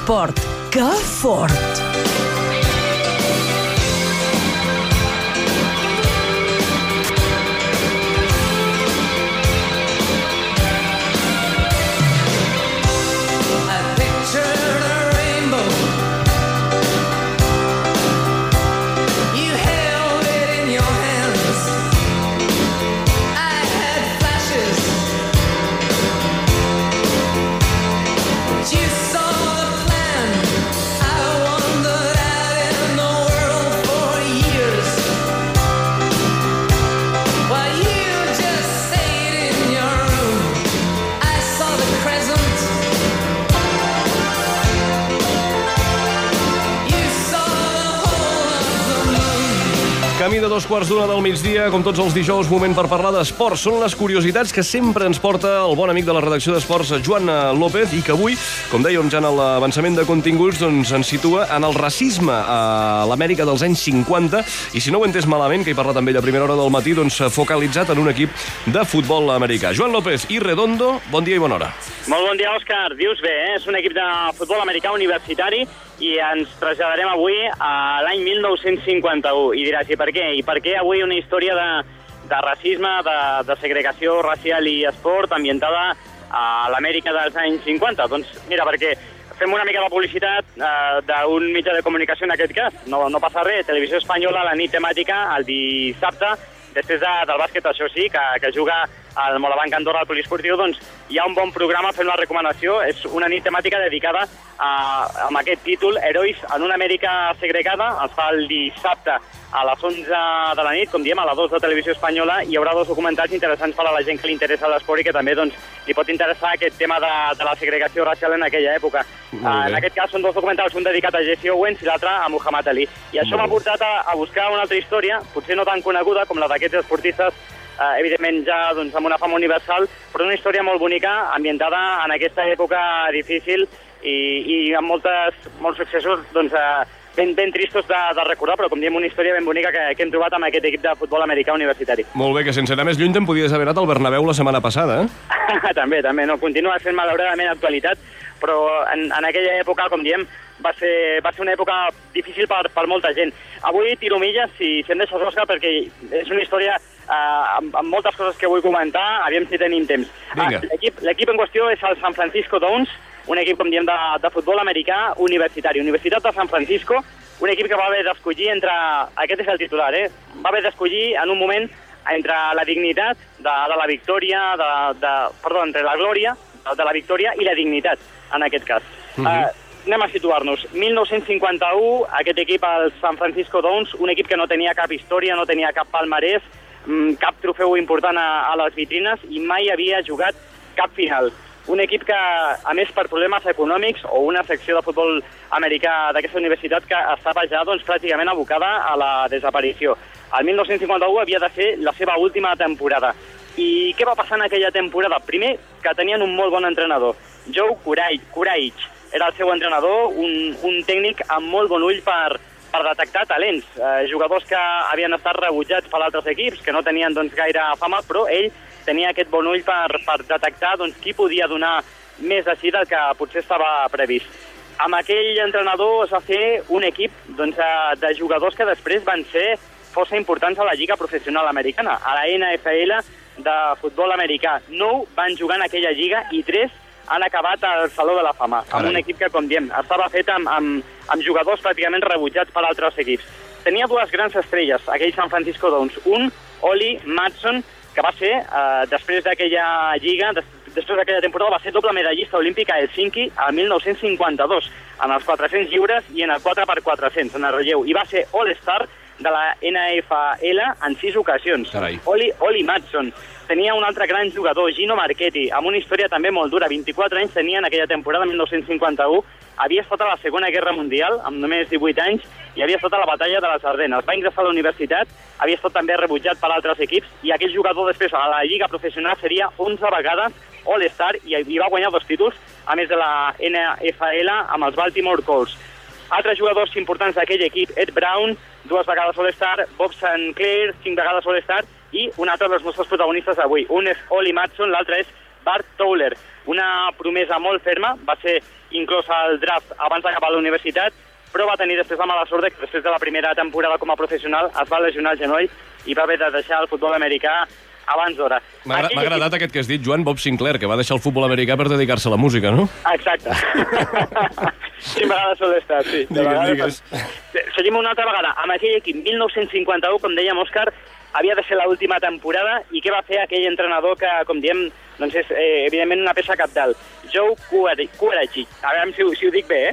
esport. Que fort! Camí de 2:15 del migdia, com tots els dijous, moment per parlar d'esports. Són les curiositats que sempre ens porta el bon amic de la redacció d'esports, Joan López, i que avui, com dèiem ja en l'avançament de continguts, doncs ens situa en el racisme a l'Amèrica dels anys 50, i si no ho he entès malament, que he parlat amb ell a primera hora del matí, doncs focalitzat en un equip de futbol americà. Joan López i Redondo, bon dia i bona hora. Molt bon dia, Òscar. Dius bé, És un equip de futbol americà universitari i ens traslladarem avui a l'any 1951. I diràs, i per què? I per què avui una història de racisme, de segregació racial i esport ambientada a l'Amèrica dels anys 50? Doncs mira, perquè fem una mica de publicitat d'un mitjà de comunicació en aquest cas. No passa res. Televisió Espanyola, la nit temàtica, el dissabte, després del bàsquet, això sí, que juga al Morabanc Andorra al Poliesportiu, doncs hi ha un bon programa fent la recomanació. És una nit temàtica dedicada amb aquest títol, Herois en una Amèrica segregada. Es fa el dissabte a les 11 de la nit, com diem, a les 2 de Televisió Espanyola. Hi haurà dos documentals interessants per a la gent que li interessa l'esport i que també doncs, li pot interessar aquest tema de la segregació racial en aquella època. En aquest cas són dos documentals, un dedicat a Jesse Owens i l'altre a Muhammad Ali. I això m'ha portat a buscar una altra història, potser no tan coneguda com la d'aquests esportistes, evidentment ja doncs, amb una fama universal, però una història molt bonica, ambientada en aquesta època difícil i amb molts successos doncs, ben tristos de recordar, però com diem, una història ben bonica que hem trobat amb aquest equip de futbol americà universitari. Molt bé, que sense anar més lluny te'n podies haver anat al Bernabéu la setmana passada, eh? També, no, continua sent malauradament actualitat, però en aquella època, com diem, va ser una època difícil per molta gent. Avui tiro milles, si em deixes, Òscar, perquè és una història amb moltes coses que vull comentar, aviam si tenim temps. L'equip en qüestió és el San Francisco Dons, un equip, com diem, de futbol americà universitari. Universitat de San Francisco, un equip que va haver d'escollir entre... Aquest és el titular, va haver d'escollir en un moment entre la dignitat de la victòria, entre la glòria de la victòria i la dignitat, en aquest cas. Anem a situar-nos. 1951, aquest equip, el San Francisco Dons, un equip que no tenia cap història, no tenia cap palmarès, cap trofeu important a les vitrines i mai havia jugat cap final. Un equip que, a més, per problemes econòmics o una secció de futbol americà d'aquesta universitat que estava ja doncs, pràcticament abocada a la desaparició. El 1951 havia de ser la seva última temporada. I què va passar en aquella temporada? Primer, que tenien un molt bon entrenador. Joe Courage era el seu entrenador, un tècnic amb molt bon ull per detectar talents. Jugadors que havien estat rebutjats per altres equips, que no tenien doncs, gaire fama, però ell tenia aquest bon ull per detectar doncs, qui podia donar més de si del que potser estava previst. Amb aquell entrenador es va fer un equip doncs, de jugadors que després van ser força importants a la Lliga Professional Americana, a la NFL de futbol americà. 9 van jugar en aquella lliga i 3 han acabat al Saló de la Fama, amb un equip que, com diem, estava fet amb jugadors pràcticament rebutjats per altres equips. Tenia dues grans estrelles, aquell San Francisco Dons. Un, Ollie Matson, que va ser, després d'aquella lliga, després d'aquella temporada, va ser doble medallista olímpic a Helsinki el 1952, en els 400 lliures i en el 4x400, en el relleu. I va ser All-Star de la NFL en 6 ocasions. Ollie Matson. Tenia un altre gran jugador, Gino Marchetti, amb una història també molt dura. 24 anys tenia en aquella temporada, 1951. Havia estat a la Segona Guerra Mundial, amb només 18 anys, i havia estat a la batalla de les Ardenes. Va ingressar a la universitat, havia estat també rebutjat per altres equips, i aquell jugador després a la Lliga Professional seria 11 vegades All-Star i va guanyar 2 títols, a més de la NFL, amb els Baltimore Colts. Altres jugadors importants d'aquell equip, Ed Brown, 2 vegades All-Star, Bob St. Clair, 5 vegades All-Star, i un altre dels nostres protagonistes d'avui. Un és Ollie Matson, l'altre és Bart Towler, una promesa molt ferma, va ser inclòs al draft abans d'acabar la universitat, però va tenir després la mala sort que després de la primera temporada com a professional es va lesionar el genoll i va haver de deixar el futbol americà abans d'hora. M'ha agradat aquest que has dit, Joan, Bob Sinclair, que va deixar el futbol americà per dedicar-se a la música, no? Exacte. Sí, a vegades sol estar, sí. Digues. Seguim una altra vegada. Amb aquell equip, 1951, com dèiem, Òscar, havia de ser l'última temporada, i què va fer aquell entrenador que, com diem, doncs és evidentment una peça cabdal? Joe Coolidge. A veure si ho dic bé,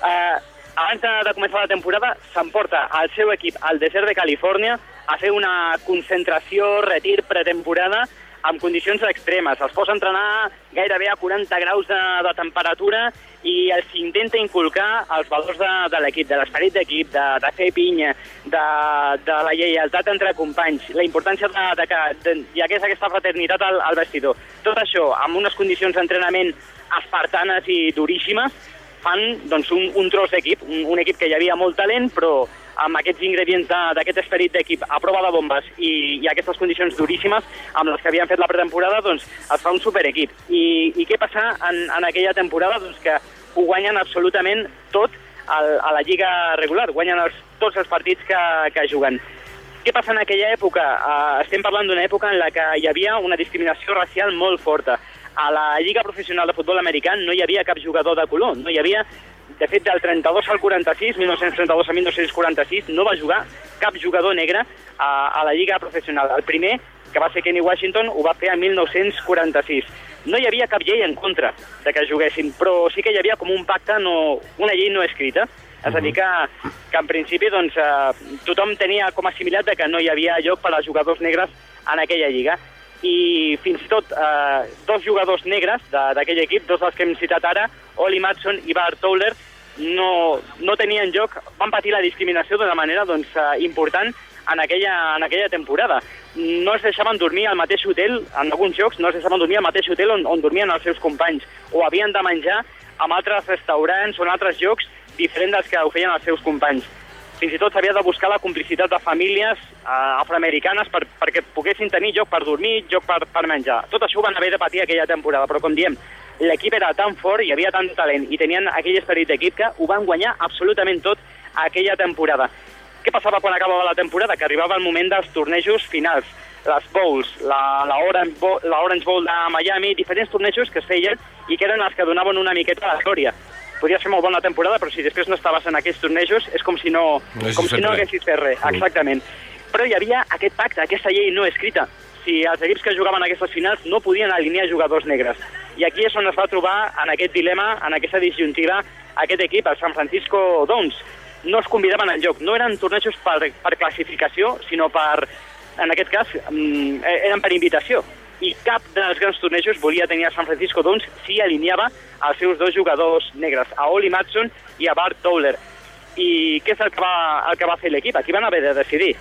abans de començar la temporada, s'emporta el seu equip al desert de Califòrnia a fer una concentració, retir pretemporada amb condicions extremes. Els posa a entrenar gairebé a 40 graus de temperatura i els intenta inculcar els valors de l'equip, de l'esperit d'equip, de fer pinya, de la lleialtat entre companys, la importància de que hi hagués aquesta fraternitat al vestidor. Tot això, amb unes condicions d'entrenament espartanes i duríssimes, fan doncs, un tros d'equip, un equip que hi havia molt talent, però amb aquests ingredients d'aquest esperit d'equip a prova de bombes i aquestes condicions duríssimes amb les que havien fet la pretemporada, doncs es fa un superequip. I què passa en aquella temporada? Doncs que ho guanyen absolutament tot a la lliga regular, guanyen tots els partits que juguen. Què passa en aquella època? Estem parlant d'una època en la que hi havia una discriminació racial molt forta. A la Lliga Professional de Futbol Americà no hi havia cap jugador de color, no hi havia. De fet, del 32 al 46, 1932 a 1946, no va jugar cap jugador negre a la Lliga Professional. El primer, que va ser Kenny Washington, ho va fer el 1946. No hi havia cap llei en contra de que juguessin, però sí que hi havia com un pacte, una llei no escrita. És a dir, que en principi doncs, tothom tenia com assimilat que no hi havia lloc per als jugadors negres en aquella lliga. I fins i tot dos jugadors negres d'aquell equip, dos dels que hem citat ara, Ollie Matson i Bart Towler, no tenien lloc, van patir la discriminació d'una manera important en aquella temporada. No es deixaven dormir al mateix hotel, en alguns jocs no es deixaven dormir al mateix hotel on dormien els seus companys, o havien de menjar en altres restaurants o en altres llocs diferents dels que ho feien els seus companys. Fins i tot s'havia de buscar la complicitat de famílies afroamericanes perquè poguessin tenir lloc per dormir, lloc per menjar. Tot això ho van haver de patir aquella temporada, però com diem, l'equip era tan fort, hi havia tant talent i tenien aquell esperit d'equip que ho van guanyar absolutament tot aquella temporada. Què passava quan acabava la temporada? Que arribava el moment dels tornejos finals, les bowls, la Orange Bowl de Miami, diferents tornejos que es feien i que eren els que donaven una miqueta a la glòria. Podia ser molt bona temporada, però si després no estaves en aquests tornejos és com si no haguessis fet res. Exactament. Però hi havia aquest pacte, aquesta llei no escrita. Si els equips que jugaven a aquestes finals no podien alinear jugadors negres. I aquí és on es va trobar en aquest dilema, en aquesta disjuntiva, aquest equip, el San Francisco Dons. No es convidaven al lloc, no eren tornejos per classificació, sinó en aquest cas, eren per invitació. I cap dels grans tornejos volia tenir a San Francisco Dons si alineava els seus dos jugadors negres, a Ollie Matson i a Bart Towler. I què és el que va fer l'equip? Aquí van haver de decidir.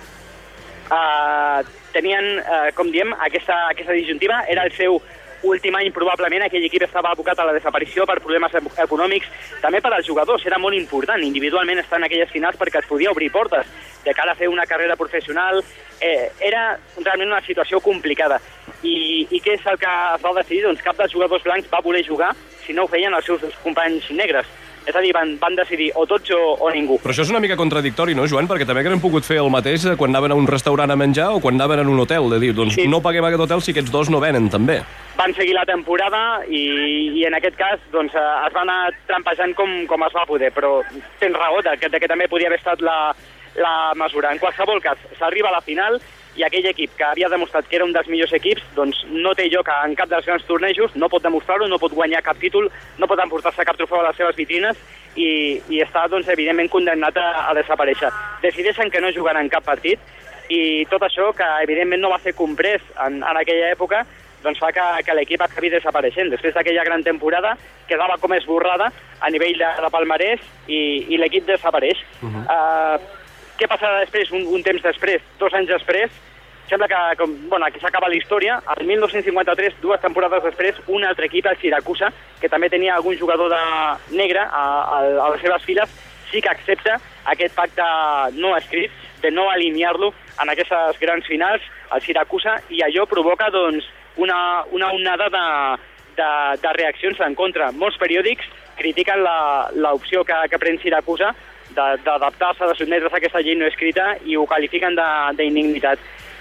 Tenien, com diem, aquesta disjuntiva, era el seu últim any probablement, aquell equip estava abocat a la desaparició per problemes econòmics, també per als jugadors, era molt important individualment estar en aquelles finals perquè es podia obrir portes de cara a fer una carrera professional. Era realment una situació complicada. I què és el que es va decidir? Doncs cap dels jugadors blancs va voler jugar si no ho feien els seus companys negres. És a dir, van decidir o tots o ningú. Però això és una mica contradictori, no, Joan? Perquè també haguem pogut fer el mateix quan anaven a un restaurant a menjar o quan anaven a un hotel, de dir, doncs sí, no paguem aquest hotel si aquests dos no venen, també. Van seguir la temporada i en aquest cas doncs, es van anar trampejant com es va poder, però tens raó de que també podia haver estat la mesura. En qualsevol cas, s'arriba a la final i aquell equip que havia demostrat que era un dels millors equips doncs no té lloc en cap dels grans tornejos, no pot demostrar-ho, no pot guanyar cap títol, no pot emportar-se cap trofeu a les seves vitrines i està doncs, evidentment condemnat a desaparèixer. Decideixen que no jugaran cap partit i tot això, que evidentment no va ser comprès en aquella època, doncs fa que l'equip acabi desapareixent. Després d'aquella gran temporada quedava com esborrada a nivell de palmarès i l'equip desapareix. Què passa després, un temps després, 2 anys després? Sembla que aquí s'acaba la història. El 1953, 2 temporades després, un altre equip, el Siracusa, que també tenia algun jugador negre a les seves files, sí que accepta aquest pacte no escrit de no alinear-lo en aquestes grans finals, el Siracusa, i allò provoca doncs, una onada de reaccions en contra. Molts periòdics critiquen l'opció que pren Siracusa d'adaptar-se, de sotmetre's a aquesta llei no escrita i ho qualifiquen d'indignitat.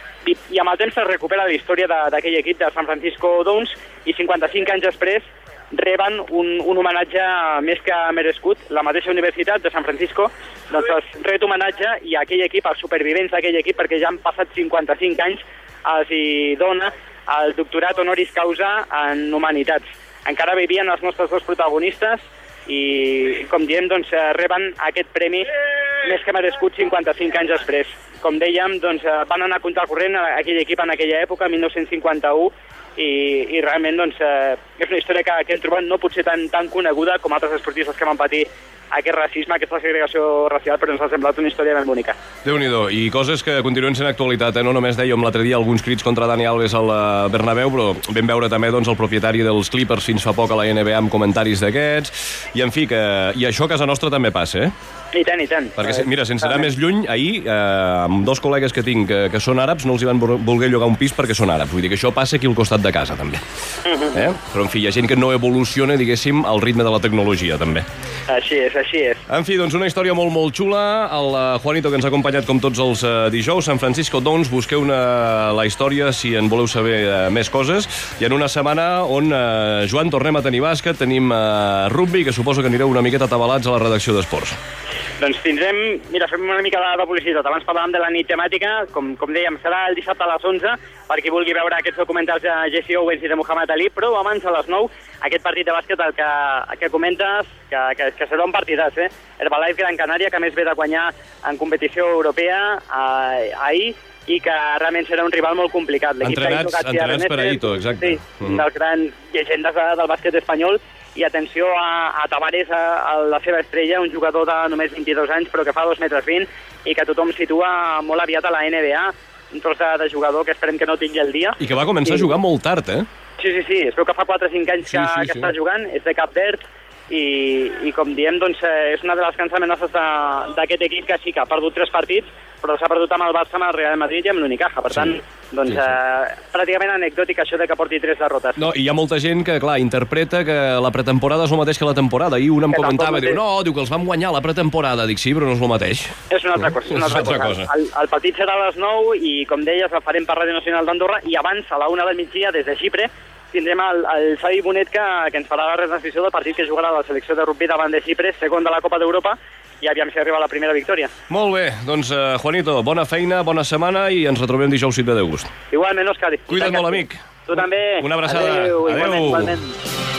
I amb el temps es recupera la història d'aquell equip de San Francisco Dons i 55 anys després reben un homenatge més que merescut. La mateixa Universitat de San Francisco doncs es ret homenatge i aquell equip, els supervivents d'aquell equip, perquè ja han passat 55 anys, els hi dona el doctorat honoris causa en humanitats. Encara vivien els nostres dos protagonistes i, com diem, doncs, reben aquest premi més que merescut 55 anys després. Com dèiem, doncs, van anar a comptar corrent aquell equip en aquella època, 1951, i realment doncs, és una història que hem trobat no potser tan coneguda com altres esportistes que van patir aquest racisme, aquesta segregació racial, però ens ha semblat una història ben bonica. Déu-n'hi-do, i coses que continuen sent actualitat, no només dèiem l'altre dia alguns crits contra Dani Alves al Bernabéu, però vam veure també doncs, el propietari dels Clippers fins fa poc a la NBA amb comentaris d'aquests, i en fi, i això a casa nostra també passa, eh? I tant, i tant. Perquè, mira, sense anar més lluny, ahir, amb dos col·legues que tinc que són àrabs, no els hi van voler llogar un pis perquè són àrabs. Vull dir que això passa aquí al costat de casa, també. Però, en fi, hi ha gent que no evoluciona, diguéssim, al ritme de la tecnologia, també. Així és, així és. En fi, doncs una història molt, molt xula. El Juanito, que ens ha acompanyat com tots els dijous, San Francisco Dons, busqueu la història si en voleu saber més coses. I en una setmana on, Joan, tornem a tenir bàsquet, tenim rugby, que suposo que anireu una miqueta atabalats a la redacció d'esports. Doncs tindrem, mira, fem una mica de publicitat. Abans parlàvem de la nit temàtica, com dèiem, serà el dissabte a les 11, per qui vulgui veure aquests documentals de Jesse Owens i de Muhammad Ali, però abans a les 9, aquest partit de bàsquet que comentes, que serà un partidàs, Herbalife Gran Canària, que més ve de guanyar en competició europea ahir, i que realment serà un rival molt complicat. Entrenats per Aito, exacte. Sí, dels grans llegendes del bàsquet espanyol. I atenció a Tavares, a la seva estrella, un jugador de només 22 anys, però que fa 2,20 m i que tothom situa molt aviat a la NBA, un tros de jugador que esperem que no tingui el dia. I que va començar a jugar molt tard, eh? Sí, es veu que fa 4 o 5 anys que està jugant, és de Cap Verd, i com diem, doncs, és una de les grans amenaces d'aquest equip que sí que ha perdut 3 partits, però s'ha perdut amb el Barça, amb el Real Madrid i amb l'Unicaja. Per tant, doncs, pràcticament anecdòtic això de que porti 3 derrotes. No, i hi ha molta gent que, clar, interpreta que la pretemporada és el mateix que la temporada. Ahir un em comentava, diu que els vam guanyar la pretemporada. Dic, sí, però no és el mateix. És una altra cosa. És una altra cosa. El partit serà a les 9 i, com deies, el farem per Ràdio Nacional d'Andorra, i abans, a la 1 del migdia, des de Xipre, tindrem el Xavi Bonet que ens farà la retransmissió del partit que jugarà la selecció de rugby davant de Xipre, segon de la Copa d'Europa, i aviam si arriba la primera victòria. Molt bé, doncs Juanito, bona feina, bona setmana i ens retrobem dijous si et ve de gust. Igualment, Òscar. Cuida't molt, amic. Tu també. Una abraçada. Adéu. Igualment.